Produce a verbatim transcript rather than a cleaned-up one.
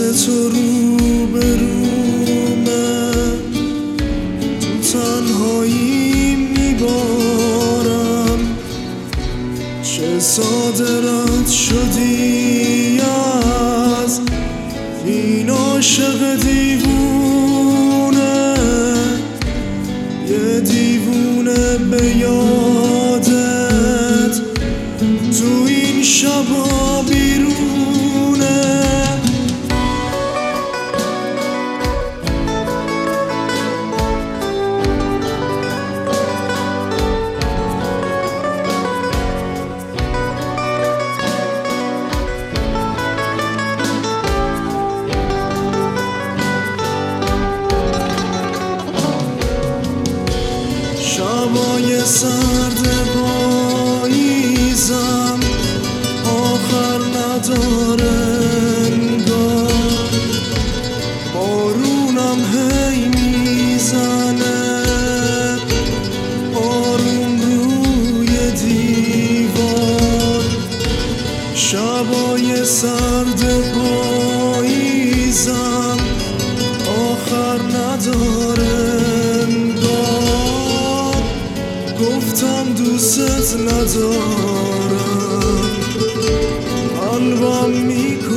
تو رو برومه، تو تنهایی میبارم. چه ساده رد شدی از این عاشق دیوونه، یه دیوونه به یادت تو این شبا بیرونه. شبای سرد پاییزم آخر نداره انگار، بارونم هی میزنه آروم روی دیوار. شبای سرد پاییزم آخر نداره انگار، گفتم دوست ندارم قلبم میکنه